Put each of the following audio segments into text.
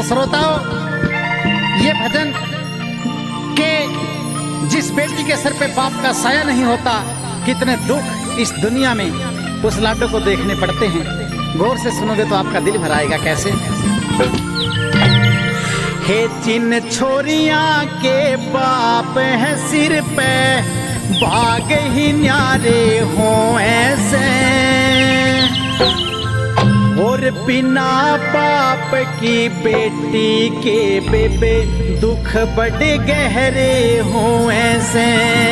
श्रोताओं, ये भजन के जिस बेटी के सर पे बाप का साया नहीं होता, कितने दुख इस दुनिया में उस लाडो को देखने पड़ते हैं। गौर से सुनोगे तो आपका दिल भर आएगा। कैसे? हे जिन छोरियां के बाप है सिर पे बाग ही न्यारे हो ऐसे, और बिना बाप की बेटी के बेबे दुख बड़े गहरे हो ऐसे।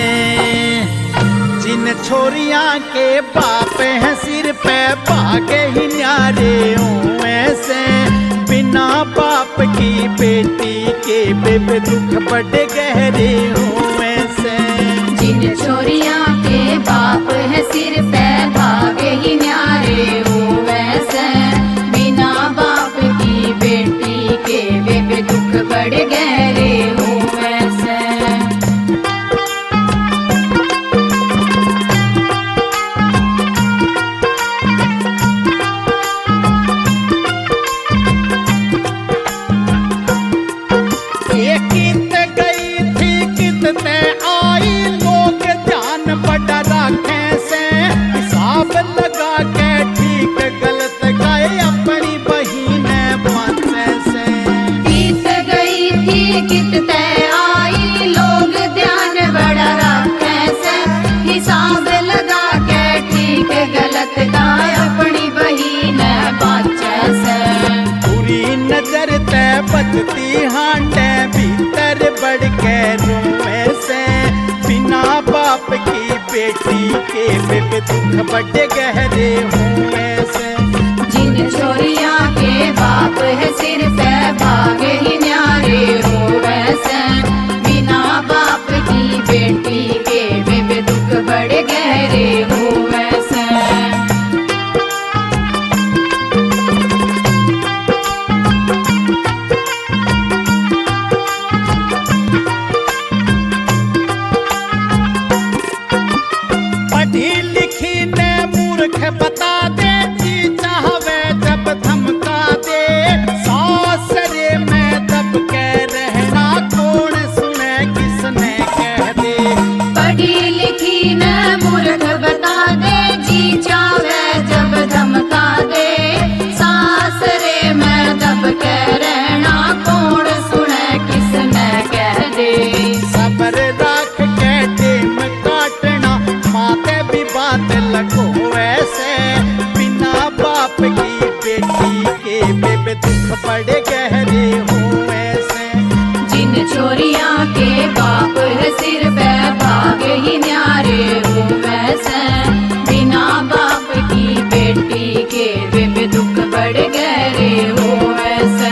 जिन छोरियां के बाप हैं सिर पे बागे ही न्यारे हो ऐसे, बिना बाप की बेटी के बेबे दुख बड़े गहरे हो ऐसे। जिन छोरियां के बाप है सिर पे बागे ही न्यारे हो ऐसे, बिना बाप की बेटी के बेबे दुख बड़े गहरे हो ऐसे। बचती हांडे भीतर बढ़ के रूए से, बिना बाप की बेटी के बेबे दुख बड़े गहरे हुए से। जिन छोरियां के बाप है सिर पे भागे ही न्यारे हो ऐसे, बिना बाप की बेटी के बेबे दुख बड़े गहरे हो ऐसे। बता दे जी चाहवे जब धमका दे, सासरे में दब के रहना कौन सुने किसने कह दे। पढ़ी लिखी न मूर्ख बता दे जी चाहवे जब धमका दे, सासरे में दब के रहना कौन सुने किसने कह दे। सब्र रख के टेम काटना माते भी बात लगो ऐसे, बिना बाप की बेटी के बेबे दुख बड़े गहरे हो ऐसे। जिन छोरियां के बाप है सिर पे भागे ही न्यारे हो ऐसे, बिना बाप की बेटी के बेबे दुख बड़े गहरे हो ऐसे।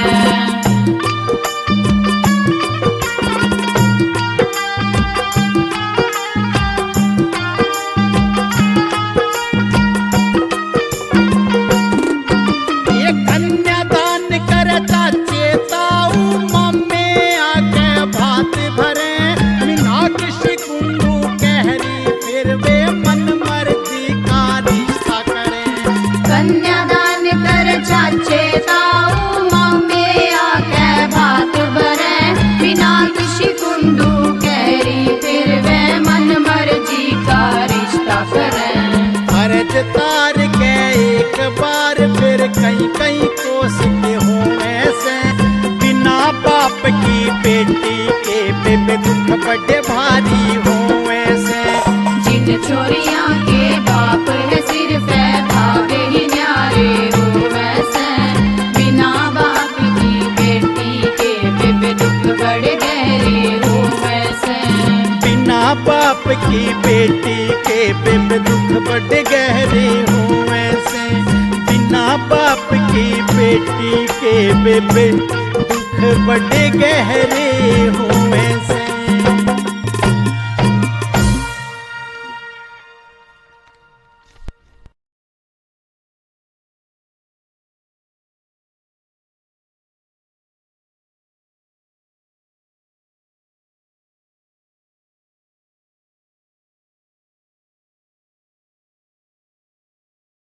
कन्यादान कर चाचे ताऊ मम्मी आके भात भरे, बिना किसी कुंडू कहरी फिर वे मन मर्जी का रिश्ता करे। फर्ज तार के एक बार फिर कहीं कहीं कोसते हो ऐसे, बिना बाप की बेटी के बेबे दुख बड़े भारी हो ऐसे। जिन छोरियां के बाप है सिर पे भागे ही न्यारे हो ऐसे, बिना बाप की बेटी के बेबे दुख बड़े गहरे हो ऐसे। बिना बाप की बेटी के बेबे दुख बड़े गहरे हो ऐसे, बिना बाप की बेटी के बेबे दुख बड़े गहरे हो ऐसे।